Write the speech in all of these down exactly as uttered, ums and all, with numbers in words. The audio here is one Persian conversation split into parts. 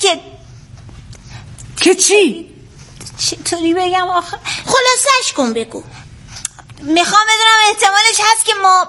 که که چی؟ چطوری بگم آخه؟ خلاصش کن بگو. میخوام بدونم احتمالش هست که ما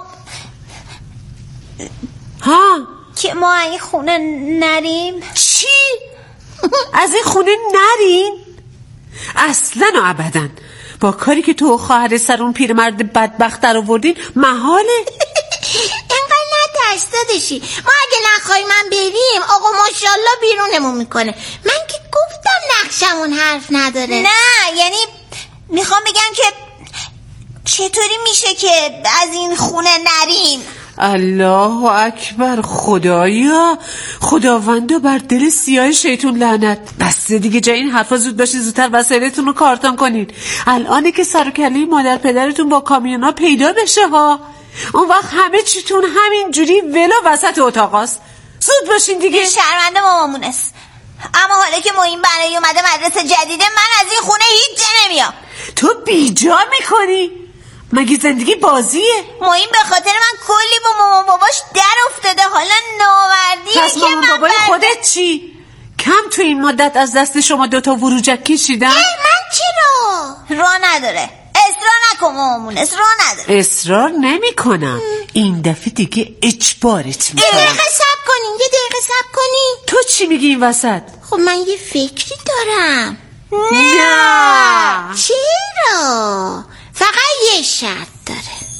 ها که ما این خونه نریم. چی؟ از این خونه نرین؟ اصلا و ابدا. با کاری که تو خواهر سرون پیرمرد بدبخت در آوردین محاله. اینقدر نترس داداشی، ما اگه نخواهیم من بریم آقا ماشاءالله بیرونمون میکنه. من که گفتم نقشمون حرف نداره. نه یعنی میخوام بگم که چطوری میشه که از این خونه نریم؟ الله اکبر. خدایا خداوندا بر دل سیاه شیطون لعنت. بس دیگه جای این حرفا زود باشید زودتر وسایلتون رو کارتون کنین. الانه که سر و کله مادر پدرتون با کامیونا پیدا بشه ها، اون وقت همه چیتون همین جوری ولو وسط اتاقاست. زود باشین دیگه. شرمنده مامامون است، اما حالا که معین برای اومده مدرسه جدیده من از این خونه هیچ جا نمیام. تو بیجا میکنی؟ مگه زندگی بازیه؟ معین به خاطر من کلی با مامان باباش در افتاده، حالا ناوردیه پس که مامان من بابای برده. خودت چی؟ کم تو این مدت از دست شما دوتا وروجک کشیدن؟ من چرا؟ راه نداره. اصرار نکن مامامون، اصرار نداره. اصرار نمی کنم. این دفعه دیگه اجبارت یه میکنم. دقیقه صبر کنین، یه دقیقه صبر کنین. تو چی میگی این وسط؟ خب من یه فکری دارم. نه. چرا؟ فقط یه شرط داره.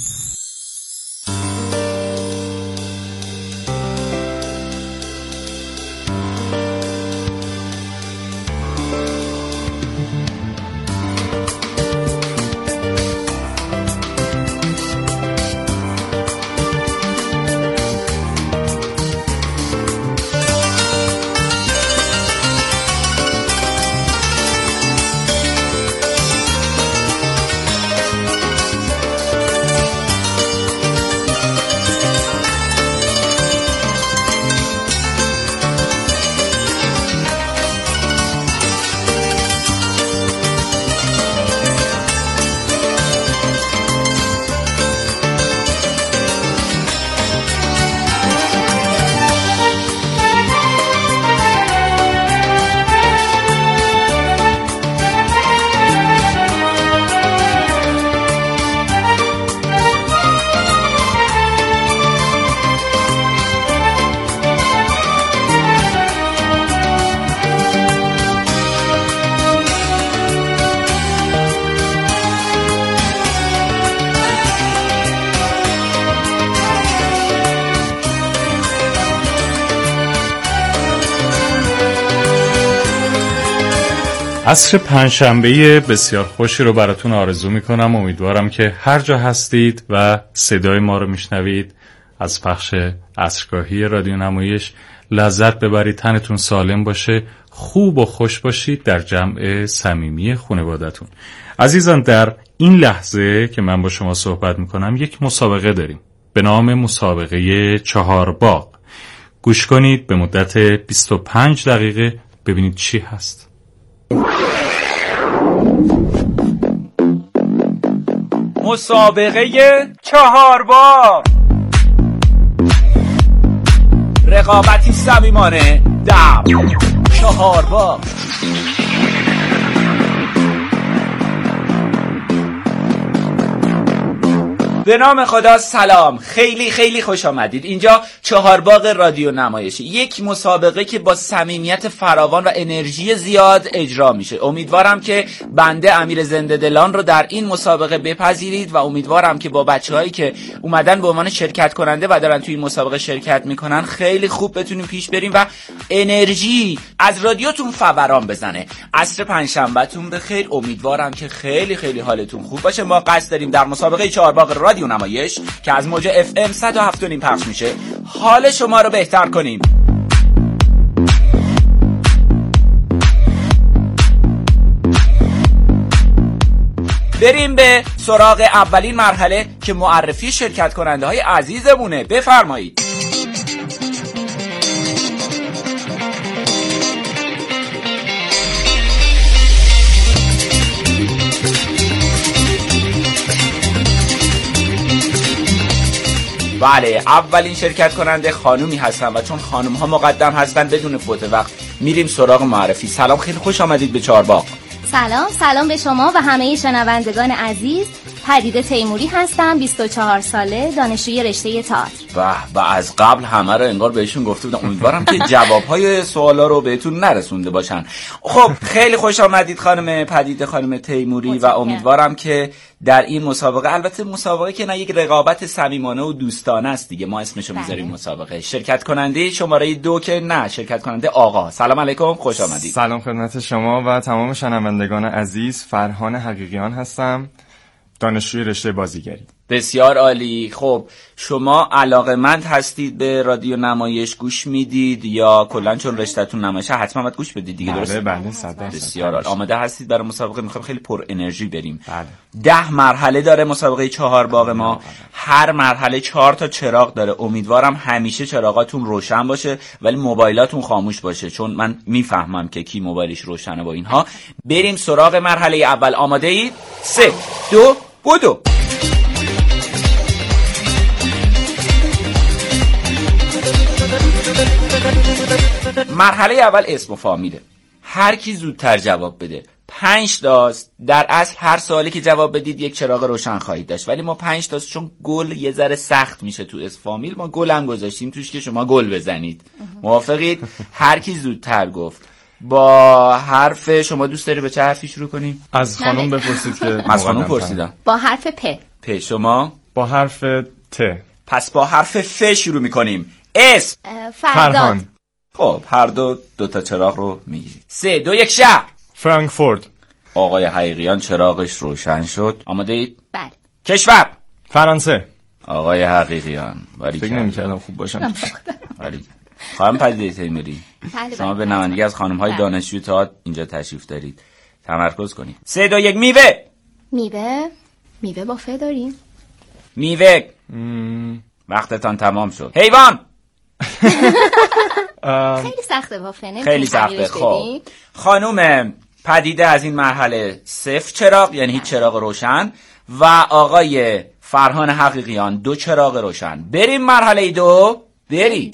عصر پنجشنبه بسیار خوشی رو براتون آرزو میکنم. امیدوارم که هر جا هستید و صدای ما رو میشنوید از پخش عصرگاهی رادیو نمایش لذت ببرید، تنتون سالم باشه، خوب و خوش باشید در جمع صمیمی خانواده‌تون. عزیزان، در این لحظه که من با شما صحبت میکنم یک مسابقه داریم به نام مسابقه چهار باغ. گوش کنید به مدت بیست و پنج دقیقه ببینید چی هست. مسابقه چهار باغ، رقابتی صمیمانه در چهار باغ. به نام خدا سلام، خیلی خیلی خوش آمدید. اینجا چهار باغ رادیو نمایشی، یک مسابقه که با صمیمیت فراوان و انرژی زیاد اجرا میشه. امیدوارم که بنده امیر زنده دلان رو در این مسابقه بپذیرید و امیدوارم که با بچه‌هایی که اومدن به عنوان شرکت کننده و دارن توی این مسابقه شرکت میکنن خیلی خوب بتونیم پیش بریم و انرژی از رادیوتون فوران بزنه. عصر پنجشنبهتون بخیر. امیدوارم که خیلی خیلی حالتون خوب باشه. ما قصد داریم در مسابقه چهار باغ رادیو نمایش که از موج اف ام صد و هفت و نیم پخش میشه حال شما رو بهتر کنیم. بریم به سراغ اولین مرحله که معرفی شرکت کننده های عزیزمونه. بفرمایید. بله، اولین شرکت کننده خانومی هستن و چون خانوم ها مقدم هستن بدون فوت وقت میریم سراغ معرفی. سلام، خیلی خوش آمدید به چهارباغ. سلام، سلام به شما و همه شنوندگان عزیز. پدیده تیموری هستم، بیست و چهار ساله، دانشجوی رشته تئاتر. و و از قبل همه رو انگار بهشون گفته بودم. امیدوارم که جوابهای سوالا رو بهتون نرسونده باشن. خب خیلی خوش آمدید خانم پدیده، خانم تیموری، و امیدوارم که در این مسابقه، البته مسابقه که نه، یک رقابت صمیمانه و دوستانه است دیگه، ما اسمشو میذاریم مسابقه. شرکت کننده شماره دو که نه، شرکت کننده آقا. سلام علیکم، خوش آمدید. سلام خدمت شما و تمام شنوندگان عزیز. فرهان حقیقیان هستم، دانشجوی رشته بازیگری. بسیار عالی. خب شما علاقه‌مند هستید به رادیو نمایش، گوش میدید یا کلا چون رشته‌تون نمایشه حتما باید گوش بدید دیگه، درسته؟ بله بله صد درصد. بسیار عالی. آماده هستید برای مسابقه؟ میخوام خیلی پر انرژی بریم. بله. ده مرحله داره مسابقه چهار باغ ما. هر مرحله چهار تا چراغ داره. امیدوارم همیشه چراغاتون روشن باشه ولی موبایلاتون خاموش باشه، چون من میفهمم که کی موبایلش روشنه با اینها. بریم سراغ مرحله اول. آماده اید؟ سه دو بدو. مرحله اول اسم و فامیله. هر کی زودتر جواب بده پنج تاست. در اصل هر سوالی که جواب بدید یک چراغ روشن خواهید داشت، ولی ما پنج تاست چون گل یه ذره سخت میشه تو اسم فامیل، ما گل هم گذاشتیم توش که شما گل بزنید. موافقید؟ هر کی زودتر گفت. با حرف شما دوست داری به چه حرفی شروع کنیم؟ از خانم بپرسید که از خانم پرسیدم. با حرف پ. پ. شما؟ با حرف ت. پس با حرف ف شروع میکنیم. اسم فرهان. خب هر دو دو تا چراغ رو میگیرید. سه دو یک شهر. فرانکفورت. آقای حقیقیان چراغش روشن شد. آماده اید؟ بله. کشور. فرانسه. آقای حقیقیان ولی فکر نمی‌کردم خوب باشم. ولی خانم پدیده تیموری، شما به نمایندگی از خانم‌های دانشجوی تئاتر اینجا تشریف دارید، تمرکز کنید. سه دو یک میوه. میوه. میوه با ف داریم؟ میوه. وقتتان تمام شد. حیوان. خیلی سخته با ف. خیلی سخته. خب خانم پدیده از این مرحله صفر چراغ، یعنی هیچ چراغ روشن، و آقای فرهان حقیقیان دو چراغ روشن. بریم مرحله دو. بریم.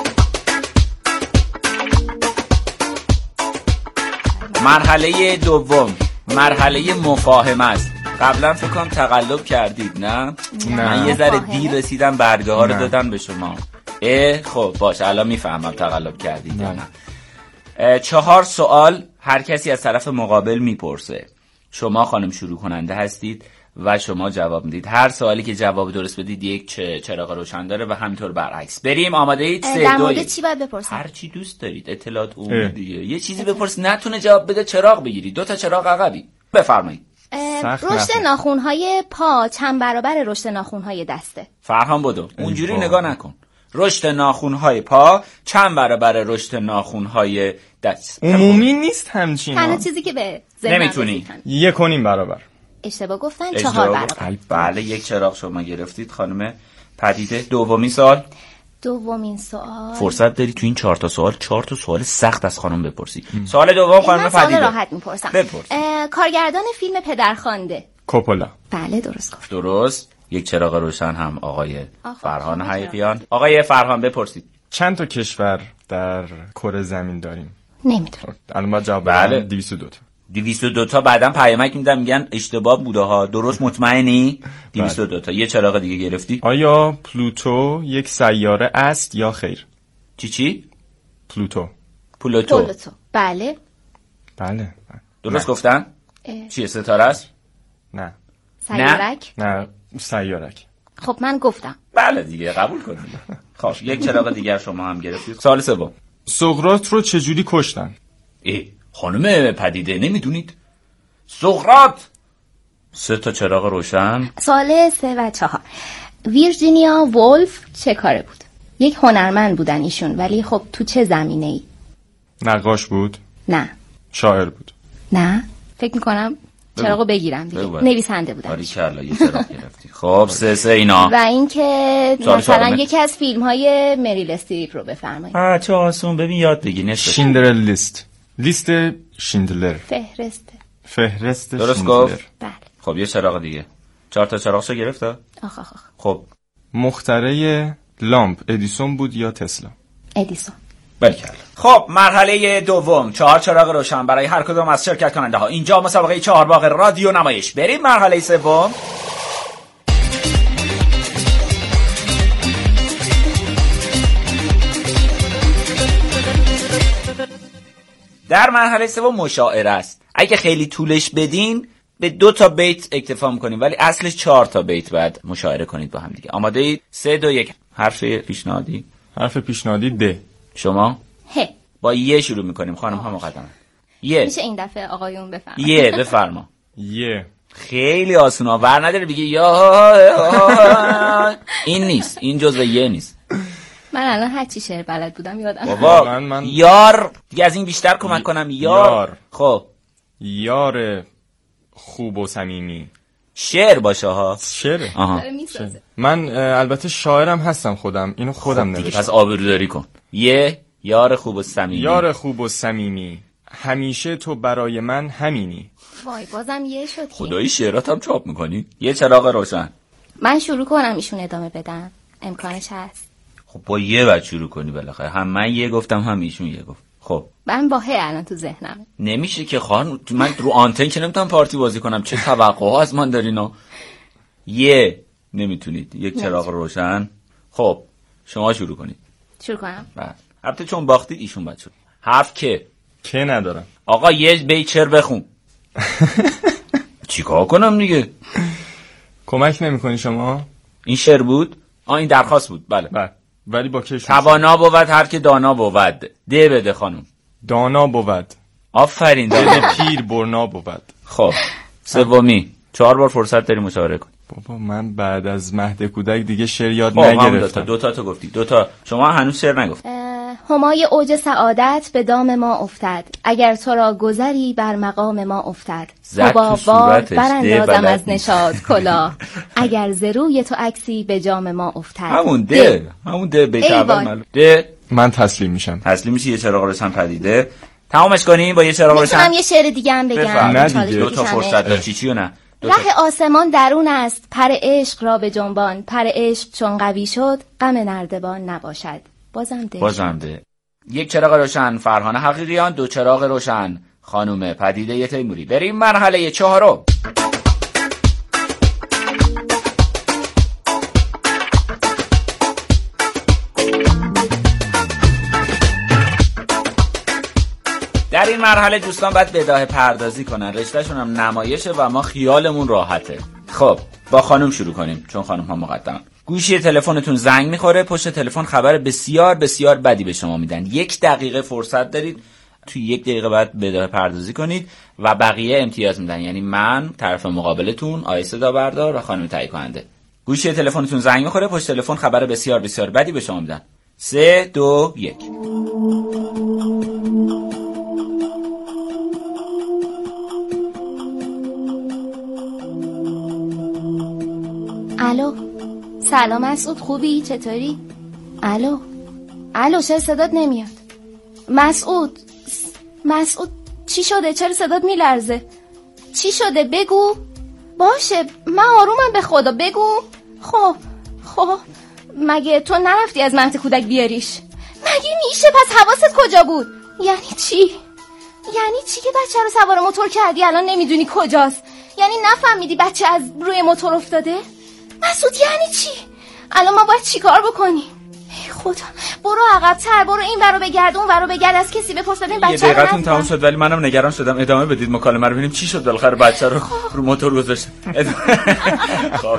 مرحله دوم مرحله مفاهمه است. قبلا فکر کنم تقلب کردید نه؟ نه. من یه ذره دیر رسیدم، برگه ها رو دادن به شما. اه خب باشه، الان میفهمم تقلب کردید یا نه. چهار سوال هر کسی از طرف مقابل میپرسه. شما خانم شروع کننده هستید و شما جواب میدید. هر سوالی که جواب درست بدید یک چراغ روشن داره و همینطور برعکس. بریم. آماده اید؟ سه در دو مورد چی باید بپرسم؟ هر چی دوست دارید. اطلاعات عمومی دیگه. یه چیزی بپرس، نتونه جواب بده چراغ بگیری. دو تا چراغ عقبی. بفرمایید. رشد ناخن‌های پا چند برابر رشد ناخن‌های دسته؟ فرهان بدو. اونجوری نگاه نکن. رشد ناخن‌های پا چند برابر رشد ناخن‌های دست؟ عمومی نیست همچین. تنها چیزی که به ذهنم نمیتونی. یک و نیم برابر. اشتباه گفتن. چهار برابر. بله یک چراغ شما گرفتید خانم پدیده. دومین سوال. دومین سوال. فرصت داری تو این چهار تا سوال چهار تا سوال سخت از خانم بپرسی. سوال دوم خانم پدیده. سوال راحت میپرسم. بپرس. کارگردان فیلم پدرخوانده. کوپولا. بله درست گفت. درست. یک چراغ روشن هم آقای فرهان حقیقیان. آقای فرهان بپرسید. چند تا کشور در کره زمین داریم؟ نمیدونم. الان باید جواب بله. بدم. دویست و دو تا. دویست و دو تا. بعدم پیامک میدم میگن اشتباه بوده ها. درست مطمئنی؟ دویست و دو تا. یه چراغ دیگه گرفتی؟ آیا پلوتو یک سیاره است یا خیر؟ چی چی؟ پلوتو. پلوتو. پلوتو. بله. بله. درست گفتن؟ چیه ستاره است؟ نه. سیارک؟ نه سیارک. خب من گفتم. بله دیگه قبول کنید. خب یک چراغ دیگر شما هم گرفتید. سوال سوم. سقراط رو چجوری کشتن؟ ای خانم پدیده نمیدونید؟ سقراط. سه تا چراغ روشن. سوال سه و چهار. ویرجینیا وولف چه کاره بود؟ یک هنرمند بودن ایشون، ولی خب تو چه زمینه‌ای؟ نقاش بود؟ نه. شاعر بود؟ نه. فکر میکنم چراغو بگیرم دیگه. نویسنده بودن. آری کلا یه چراغ گرفتی. خب سه سه اینا. و اینکه مثلا یکی از فیلم های مریل استریپ رو بفرمایید. آ چه آسون. ببین یاد بگی. نصف شیندلر لیست. لیست شیندلر. فهرست. فهرست درست گفت. بله. خب یه چراغ دیگه. چهار تا چراغشو گرفت. آخ آخ آخ. خب مخترع لامپ ادیسون بود یا تسلا؟ ادیسون. بلکل. خب مرحله دوم، چهار چراغ روشن برای هر کدام از شرکت کننده ها. اینجا مسابقه چهار باغ رادیو نمایش. بریم مرحله سوم. در مرحله سوم مشاعره است. اگه خیلی طولش بدین به دو تا بیت اکتفا میکنیم، ولی اصلش چهار تا بیت بعد مشاعره کنید با هم دیگه. آماده اید؟ سه دو یک. حرف پیشنهادی؟ حرف پیشنهادی د. شما؟ ه. با یه شروع میکنیم خانم ها مقدمه. یه. میشه این دفعه آقایون بفرما؟ یه بفرما. یه. خیلی آسونه، ور نداره بگی یا این نیست، این جزء یه نیست. من الان هر چی شعر بلد بودم یادم. بابا من من یار دیگه از این بیشتر کمک کنم. یار, یار. خب یار خوب و صمیمی. شعر باشه ها. شعره. آها. من البته شاعرم هستم خودم، اینو خودم خب نوشتم. پس آبروداری کن. یه یار خوب و صمیمی. یار خوب و صمیمی، همیشه تو برای من همینی. وای بازم یه شد. خدایی شعرات هم چاپ میکنی؟ یه چراغ روشن. من شروع کنم ایشون ادامه بدن، امکانش هست؟ خب با یه بعد شروع کنی بالاخره. هم من یه گفتم هم ایشون یه گفت. خب من با هه الان تو ذهنم نمیشه که خان، من رو آنتن که نمیتونم پارتی بازی کنم. چه توقعا از من دارین؟ یه نمیتونید. یک چراغ روشن. خب شما شروع کنید. شروع کنم؟ بله. البته چون باختید ایشون باید شروع. حرف که که ندارم. آقا یه بیچر بخون. چیکار کنم دیگه؟ کمک نمی‌کنی شما؟ این شعر بود؟ آ این درخواست بود. بله. بله. ولی با کش. توانا بود هر که دانا بود. ده بده خانم. دانا بود. آفرین. دل پیر برنا بود. خب سومی، چهار بار فرصت داری مشاوره کن. بابا من بعد از مهد کودک دیگه شعر یاد خب نگرفتم. دو تا تو گفتی. دو تا. شما هنوز شعر نگفت. همای اوج سعادت به دام ما افتد، اگر تو را گذری بر مقام ما افتد. تو صورتش براندازم از نشاط کلا، اگر ز روی تو عکسی به جام ما افتد. همون ده. همون ده بیت اول معلوم. ده. من تسلیم میشم. تسلیم میشی. یه چراغ روشن پدیده. تمامش کنیم با یه چراغ روشن. میتونم یه شعر دیگه هم بگم؟ نه دیگه. دو تا فرصت داشت. چی چیو نه؟ ره آسمان درون است، پر عشق را به جنبان. پر عشق چون قوی شد غم نردبان نباشد. بازم ده. بازم ده. یک چراغ روشن فرهان حقیقیان، دو چراغ روشن خانم پدیده تیموری. بریم مرحله چهارم. در این مرحله دوستان باید بداهه پردازی کنن. رشتهشون هم نمایشه و ما خیالمون راحته. خب با خانم شروع کنیم چون خانم ها مقدم. گوشی تلفنتون زنگ میخوره، پشت تلفن خبر بسیار بسیار بدی به شما میدن. یک دقیقه فرصت دارید، توی یک دقیقه بعد بداهه پردازی کنید و بقیه امتیاز میدن. یعنی من، طرف مقابلتون، آقای صدا بردار و خانم تهیه کننده. گوشی تلفنتون زنگ میخوره، پشت تلفن خبر بسیار بسیار بدی به شما میدن. سه دو یک. الو سلام مسعود، خوبی؟ چطوری؟ الو الو چرا صدات نمیاد؟ مسعود مسعود چی شده؟ چرا صدات میلرزه؟ چی شده؟ بگو. باشه من آرومم به خدا، بگو. خب خب مگه تو نرفتی از مهد کودک بیاریش؟ مگه میشه؟ پس حواست کجا بود؟ یعنی چی؟ یعنی چی که بچه رو سوار موتور کردی الان نمیدونی کجاست؟ یعنی نفهمیدی بچه از روی موتور افتاده؟ مسعود یعنی چی؟ الان ما باید چیکار بکنیم؟ ای خدا، برو عقب‌تر، برو این ورو بگرد اون ورو بگرد، از کسی بپرس ببین بچه یه دقیقتون تموم شد ولی منم نگران شدم. ادامه بدید مکالمه رو ببینیم چی شد بالاخره بچه رو رو موتور گذاشت. خب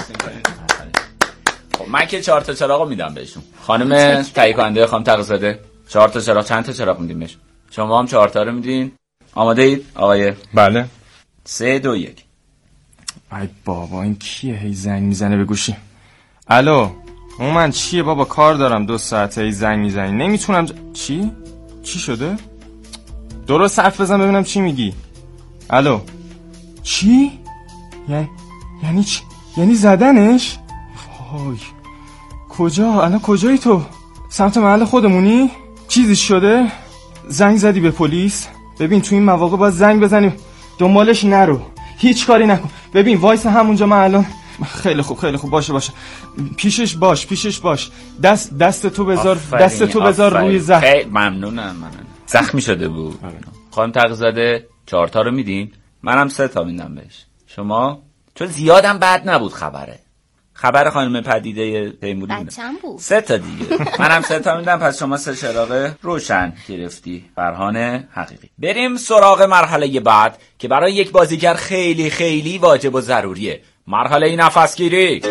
من که چهار تا چراغو میدم بهشون. خانم تهیه کننده خانم تقی‌زاده چهار تا چراغ. چند تا چراغ میدیم بهشون؟ شما هم چهار تا رو میدین. آماده اید آقای؟ بله. سه دو یک. ای بابا این کیه هی زنگ میزنه به گوشی؟ الو من چیه بابا؟ کار دارم دو ساعته هی زنگ میزنی نمیتونم ج... چی؟ چی شده؟ درست حرف بزن ببینم چی میگی. الو چی؟ یعنی یعنی چی؟ یعنی زدنش؟ وای کجا؟ الان کجایی تو؟ سمت محل خودمونی؟ چیزی شده؟ زنگ زدی به پلیس؟ ببین تو این مواقع باید زنگ بزنی دنبالش نرو، هیچ کاری نکن. ببین وایس همونجا، من الان خیلی خوب خیلی خوب باشه باشه پیشش باش پیشش باش دست دست تو بذار دست تو بذار روی زخم. خیلی ممنونم ممنونم. زخمی شده بود. خانم تقی‌زاده چهار تا رو میدین، منم سه تا میدم بهش. شما چون زیادم بد نبود خبره. خبر خانم پدیده تیموری بچه‌م بود. سه تا دیگه. منم سه تا میدم، پس شما سه چراغ روشن گرفتی. فرهان حقیقی. بریم سراغ مرحله بعد که برای یک بازیگر خیلی خیلی واجب و ضروریه. مرحله نفسگیری.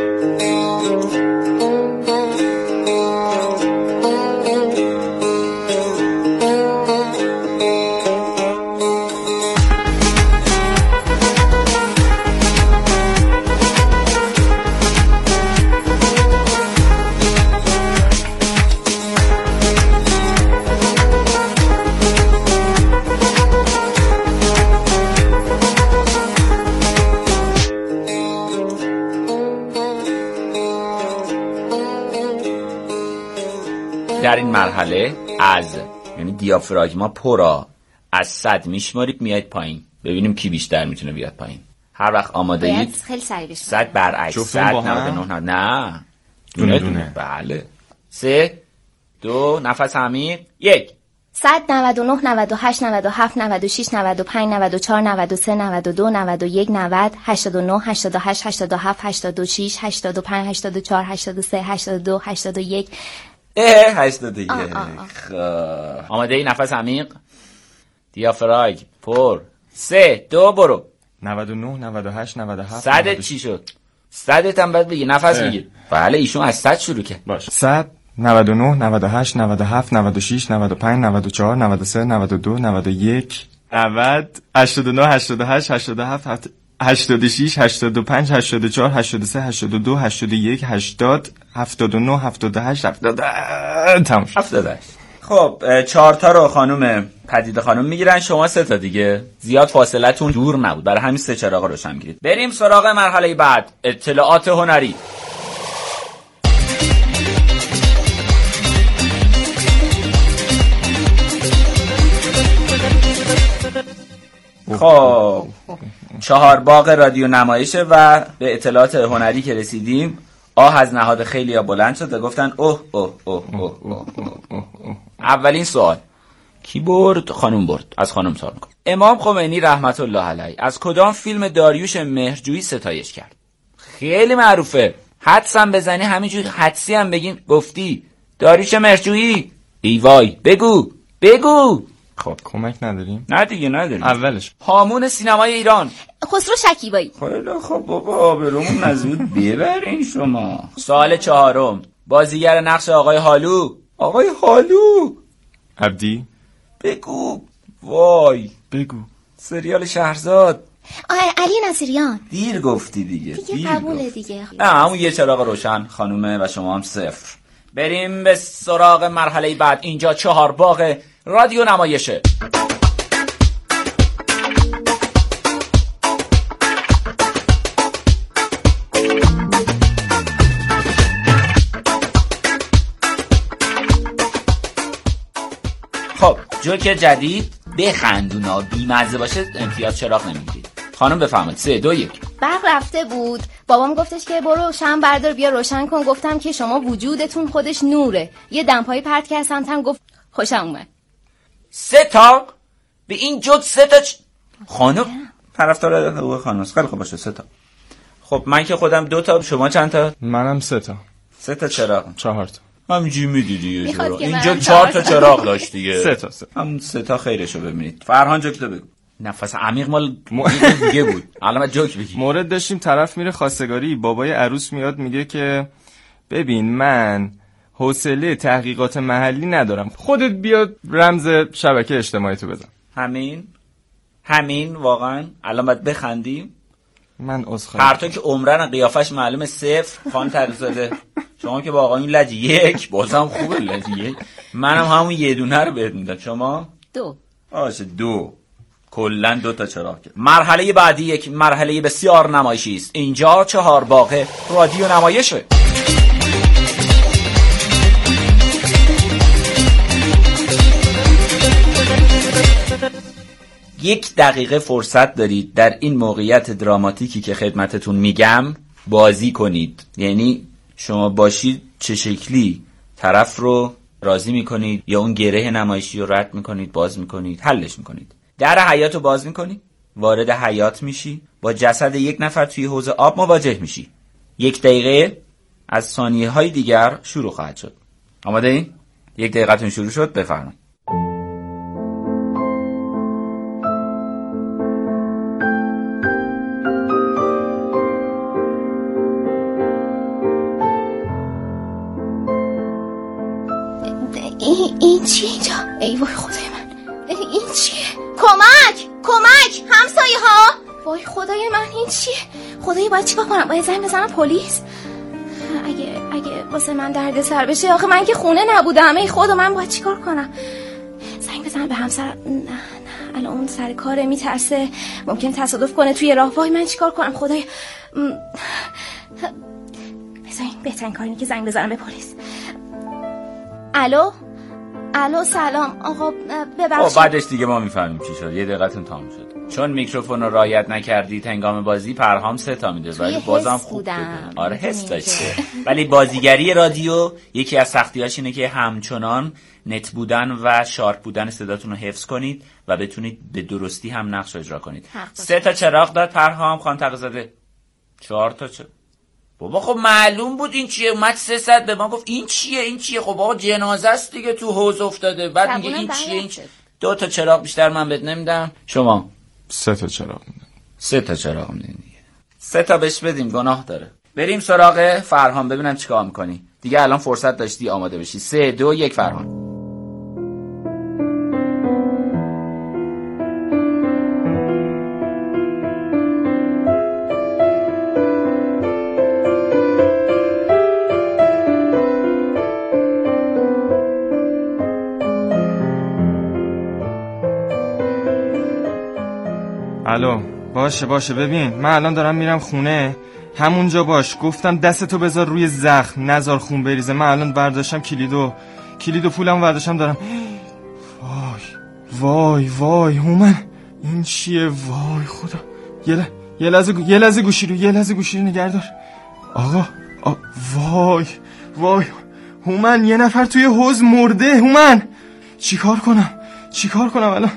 در این مرحله از یعنی دیافراگما پرا از صد میشمارید میاد پایین، ببینیم کی بیشتر میتونه بیاد پایین. هر وقت آماده اید خیلی سریع بشیم. صد برعکس صد نود و نه نه دونه دونه. بله. سه دو نفس عمیق یک. صد نود و نه نود و هشت نود و هفت نود و شش نود و پنج نود و چهار نود و سه نود و دو نود و یک نود هشتاد و نه هشتاد و هشت هشتاد و هفت هشتاد و شش هشتاد و پنج هشتاد و چهار هشتاد و سه هشتاد و دو هشتاد و یک اه هشتاد و یک. خب آماده ای؟ نفس عمیق، دیافراگم پر. سه دو برو. نود و نه نود و هشت نود و هفت صدت چی شد؟ صدت هم باید بگی، نفس بگیر. بله ایشون از صد شروع کرد. باشه. صد نود و نه نود و هشت نود و هفت نود و شش نود و پنج نود و چهار نود و سه نود و دو نود و یک نود هشتاد و نه هشتاد و هشت هشتاد و هفت هشتاد و شش هشتاد و پنج هشتاد و چهار هشتاد و سه هشتاد و دو هشتاد و یک هشتاد هفتاد و نه هفتاد و هشت هفتاد تمام شد. هفتاد و هشت. خب چهار تا رو خانم پدیده خانم میگیرن، شما سه تا دیگه. زیاد فاصله تون دور نبود، برای همین سه چراغ روشن گیرید. بریم سراغ مرحله بعد، اطلاعات هنری. خب چهار باغ رادیو نمایشه و به اطلاعات هنری که رسیدیم، آه از نهاد خیلی ها بلند شد و گفتن اوه اوه اوه اوه اوه اوه. اولین سوال کی برد؟ خانم برد. از خانم سوال میکنم. امام خمینی رحمت الله علیه از کدام فیلم داریوش مهرجویی ستایش کرد؟ خیلی معروفه، حدس هم بزنی همینجوری حدسی هم بگیم گفتی داریوش مهرجویی. ای وای بگو بگو. خب کمک نداریم؟ نه دیگه نداریم. اولش هامون سینمای ایران خسرو شکیبایی. خیلی خب بابا آبرومون نزود ببرین شما. سوال چهارم، بازیگر نقش آقای هالو. آقای هالو عبدی. بگو. وای بگو. سریال شهرزاد. آره علی نصیریان. دیر گفتی دیگه. دیگه قبوله دیگه. نه همون یه چراغ روشن خانومه و شما هم صفر. بریم به سراغ مرحله بعد. اینجا چهار باغ رادیو نمایشه. خب جوک جدید، بخندونا بیمزه باشه امتیاز چراغ نمیگیرید. خانم بفرمایید. سه دو یک. برق رفته بود، بابام گفتش که برو شمع بردار بیا روشن کن. گفتم که شما وجودتون خودش نوره. یه دمپایی پرت کرد سمتم، گفت خوشم اومد. سه تا به این جوک سه تا چ... خانم طرفدار حقوق خانم خیلی خوب باشه. سه تا. خب من که خودم دو تا، شما چند تا؟ منم سه تا. سه تا چراغ. چهار تا. همینجوری میدی دیگه چراغ. اینجا چهار تا چراغ داشت دیگه. سه تا. هم سه تا خیرشو ببینید. فرهان جوک تو بگو. نفس عمیق مال دیگه بود. الان جوک بگی. مورد داشتیم طرف میره خواستگاری، بابای عروس میاد میگه که ببین من حوصله تحقیقات محلی ندارم، خودت بیا رمز شبکه اجتماعی تو بزن. همین همین واقعا الان باید بخندیم. من عذرخواهی. هر تو که عمرن قیافش معلومه صفر. خان تقی‌زاده شما که با آقایون لج یک، بازم خوبه لج یک. منم هم همون یه دونه رو بهت میدم. شما دو. باشه دو. کلا دو تا چراغ کرد. مرحله بعدی یک مرحله بسیار نمایشی است. اینجا چهار باغ رادیو نمایشه. یک دقیقه فرصت دارید در این موقعیت دراماتیکی که خدمتتون میگم بازی کنید. یعنی شما باشید چه شکلی طرف رو راضی میکنید یا اون گره نمایشی رو رد میکنید، باز میکنید، حلش میکنید. در حیات رو باز میکنید، وارد حیات میشی، با جسد یک نفر توی حوض آب مواجه میشی. یک دقیقه از ثانیه های دیگر شروع خواهد شد. آماده این؟ یک دقیقتون شروع شد، بفرمایید. این, این چیه اینجا؟ ای وای خدای من، این چیه؟ کمک کمک همسایه ها، وای خدای من این چیه؟ خدایی باید چیکار کنم؟ باید زنگ بزنم پلیس؟ اگه اگه واسه من درد سر بشه، آخه من که خونه نبودم، ای خدا من باید چیکار کنم؟ زنگ بزنم به همسر؟ نه نه الان اون سر کاره، میترسه ممکن تصادف کنه توی راه. وای من چیکار کنم خدای؟ بذارین بهترین کاری اینه که زنگ بزنم به پلیس. الو الو سلام آقا، ببخشید. بعدش دیگه ما میفهمیم چی شد. یه دقیقتون تمام شد. چون میکروفون رو رعایت نکردید هنگام بازی، پرهام سه تا میده ولی بازم خوب بوده. آره حس داشته. ولی بازیگری رادیو یکی از سختیاش اینه که همچنان نت بودن و شارپ بودن صداتون رو حفظ کنید و بتونید به درستی هم نقش اجرا کنید. سه تا چراغ داد پرهام خان تقی‌زاده. چهار تا چه؟ بابا خب معلوم بود این چیه. اومد سه ساعت به ما گفت این چیه این چیه. خب بابا جنازه است دیگه تو حوض افتاده. بعد میگه این چیه این چیه. دو تا چراغ بیشتر من بهت نمیدم. شما سه تا چراغ میدم. سه تا چراغ میدین دیگه. سه تا بهش بدیم، گناه داره. بریم سراغ فرهان ببینم چیکار میکنی. دیگه الان فرصت داشتی آماده بشی. سه دو یک فرهان. الو باشه باشه ببین من الان دارم میرم خونه، همونجا باش. گفتم دستتو بذار روی زخم نذار خون بریزه. من الان برداشتم کلیدو کلیدو پولمو برداشتم دارم. وای وای وای هومن این چیه؟ وای خدا. یه ل... یه لحظه یه لحظه گوشی رو یه لحظه گوشی رو نگهدار. آقا آ... وای وای هومن یه نفر توی حوض مرده. هومن چیکار کنم چیکار کنم الان؟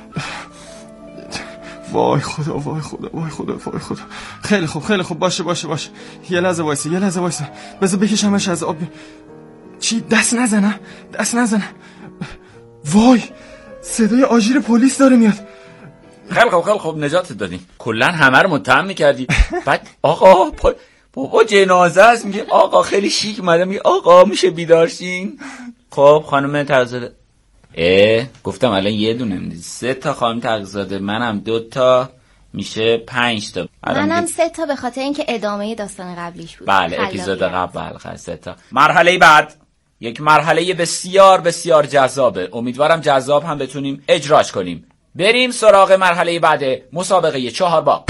وای خدا وای خدا وای خدا وای خدا. خیلی خوب خیلی خوب باشه باشه باشه. یه لحظه وایسه یه لحظه وایسه. بذار بکشمش از آب. چی دست نزنم دست نزنم. وای صدای آژیر پلیس داره میاد. خیلی خوب خیلی خوب نجاتت دادیم. کلا همه رو متهم می‌کردی. بعد آقا پا... بابا جنازه است. میگه آقا خیلی شیک اومده. میگه آقا میشه بیدارشین. خب خانم تقی‌زاده. اه گفتم الان یه دونه میدید. سه تا خانم تقی‌زاده، منم دو تا، میشه پنج تا. منم سه تا به خاطر اینکه ادامه داستان قبلیش بود. بله اپیزود قبل بله سه تا. مرحله بعد یک مرحله بسیار بسیار جذابه. امیدوارم جذاب هم بتونیم اجراش کنیم. بریم سراغ مرحله بعد مسابقه چهار باغ.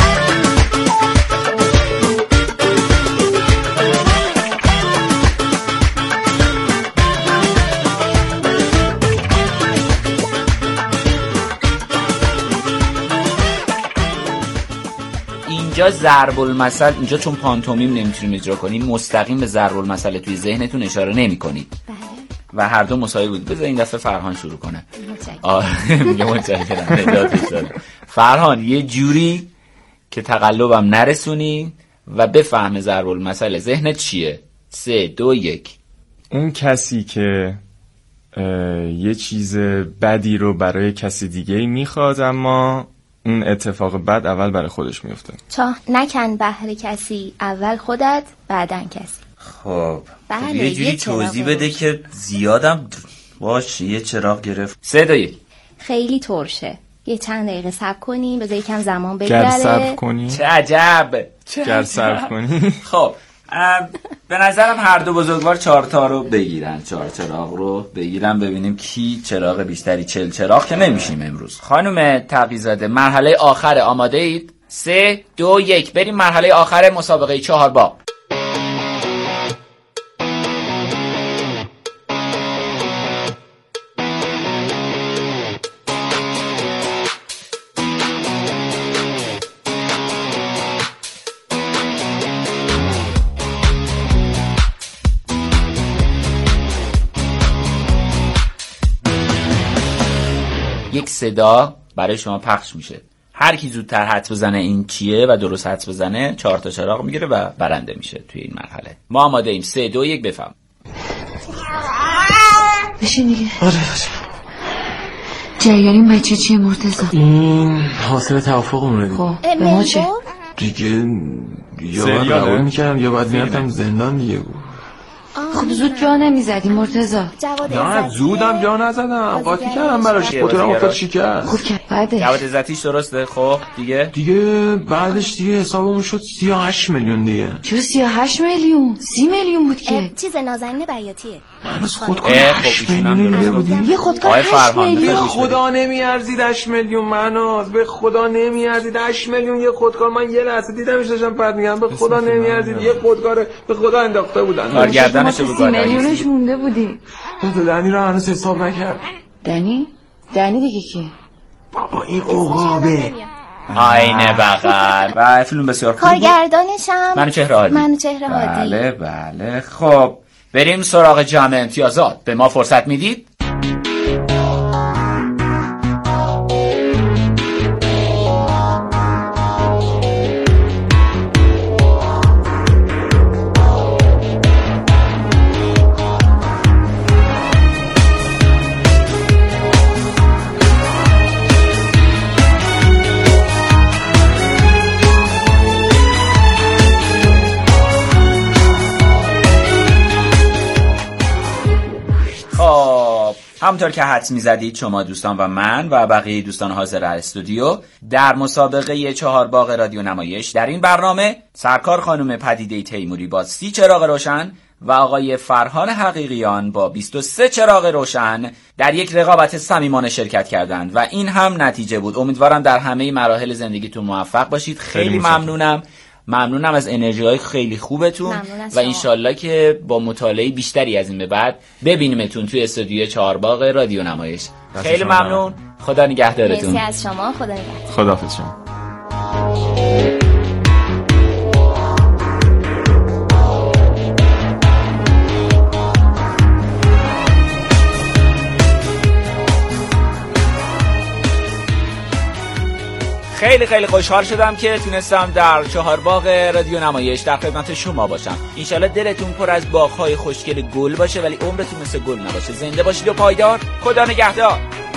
اینجا ضرب المثل، اینجا چون پانتومیم نمیتونیم اجرا کنیم، مستقیم به ضرب المثل توی ذهنتون اشاره نمی‌کنید. بله. و هر دو مساوی بود. بذار این دفعه فرهان شروع کنه. آره میگم متشکرم نجاتش داد. فرهان یه جوری که تقلبم نرسونی و بفهمه ضرب المثل ذهنت چیه. سه دو یک. اون کسی که یه چیز بدی رو برای کسی دیگه میخواد اما اون اتفاق بد اول برای خودش میفته. چا نکن بهر کسی اول خودت بعدن کسی. خب بله یه جوری توضیح بده که زیادم باشه. یه چراغ گرفت. سه دو یک. خیلی ترشه. یه چند دقیقه صبر کنیم، بذار یکم زمان بگذره. گر صبر کنی. چه عجب. گر صبر کنی. خب به نظرم هر دو بزرگوار چهار تا رو بگیرن، چهار چراغ رو بگیرن، ببینیم کی چراغ بیشتری. چل چراغ که نمیشیم امروز. خانم تقی‌زاده مرحله آخر، آماده اید؟ سه دو یک بریم مرحله آخر مسابقه چهار باغ. صدا برای شما پخش میشه. هر کی زودتر حدس بزنه این چیه و درست حدس بزنه چهار تا چراغ میگیره و برنده میشه توی این مرحله. ما آماده ایم. سه دو یک بفهم. بشین دیگه. آره آره. جریان این بچه چیه مرتضی؟ این حاصل توافقمونه دیگه. خب به ما چه؟ دیگه یا باید قبول میکردم یا باید میرفتم زندان دیگه. خب زود جا نمیزدی مرتضی؟ نه زودم جا نزدم، قاطی کردم براش، موتورم افتاد شکست. خوب کرد. بعدش جواد عزتیش درسته. خب دیگه دیگه بعدش دیگه حسابمون شد سی و هشت میلیون دیگه. چرا سی و هشت میلیون؟ سی میلیون بود که. چیز نازنین بیاتیه. هنوز خودکار هشت میلیون دیگه بودیم. یه خودکار هشت میلیون. به خدا نمیارزید هشت میلیون مناز، به خدا نمیارزید هشت میلیون یه خودکار. من یه لحظه دیدمش داشتم پرت میگم به خدا نمیارزید یه خودکار، به خدا انداخته بودن. کارگردانش رو سی میلیونش مونده بودی. تو دنی رو هنوز حساب نکرد. دنی؟ دنی دیگه کی؟ بابا این عقابه. آینه بغل. و فیلم بسیار خوب. کارگردانشم منو چهره هادی. منو چهره هادی. بله بله. خب بریم سراغ جمع امتیازات. به ما فرصت میدید؟ همونطور که حدس می‌زدید شما دوستان و من و بقیه دوستان حاضر استودیو در مسابقه چهار باغ رادیو نمایش در این برنامه سرکار خانم پدیده تیموری با سی چراغ روشن و آقای فرهان حقیقیان با بیست و سه چراغ روشن در یک رقابت صمیمانه شرکت کردند و این هم نتیجه بود. امیدوارم در همه مراحل زندگیتون موفق باشید. خیلی, خیلی ممنونم. ممنونم از انرژی های خیلی خوبتون و انشالله که با مطالعه بیشتری از این به بعد ببینیمتون توی استودیو چهار باغ رادیو نمایش. خیلی ممنون. خدا نگهدارتون. مرسی از شما. خدا نگهدار. خداحافظ شما. خیلی خیلی خوشحال شدم که تونستم در چهار باغ رادیو نمایش در خدمت شما باشم. انشالله دلتون پر از باغ‌های خوشگل گل باشه ولی عمرتون مثل گل نباشه. زنده باشید و پایدار. خدا نگهدار.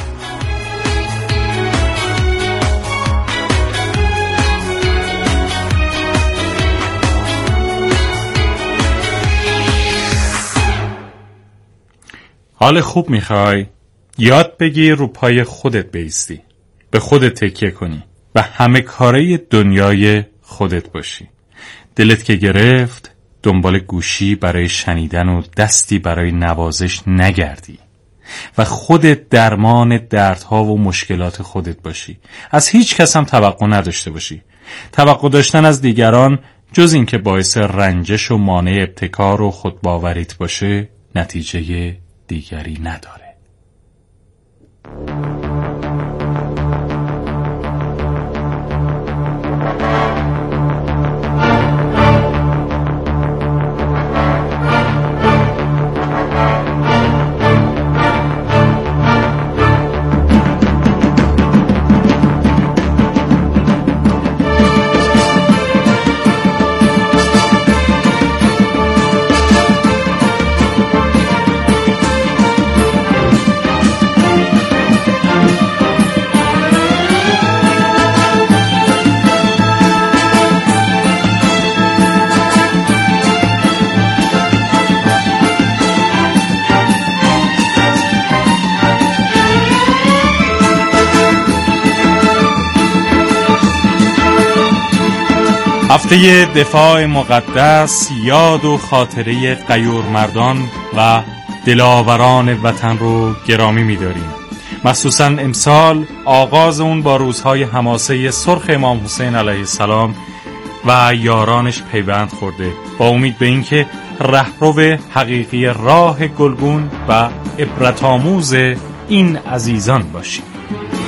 حال خوب میخوای؟ یاد بگیر رو پای خودت بایستی، به خودت تکیه کنی و همه کاره دنیای خودت باشی. دلت که گرفت دنبال گوشی برای شنیدن و دستی برای نوازش نگردی و خودت درمان دردها و مشکلات خودت باشی. از هیچ کس هم توقع نداشته باشی. توقع داشتن از دیگران جز این که باعث رنجش و مانع ابتکار و خودباوریت باشه نتیجه دیگری نداره. هفته دفاع مقدس یاد و خاطره غیور مردان و دلاوران وطن رو گرامی می‌داریم. مخصوصاً امسال آغاز اون با روزهای حماسه سرخ امام حسین علیه السلام و یارانش پیوند خورده، با امید به اینکه رهرو حقیقی راه گلگون و عبرت‌آموز این عزیزان باشیم.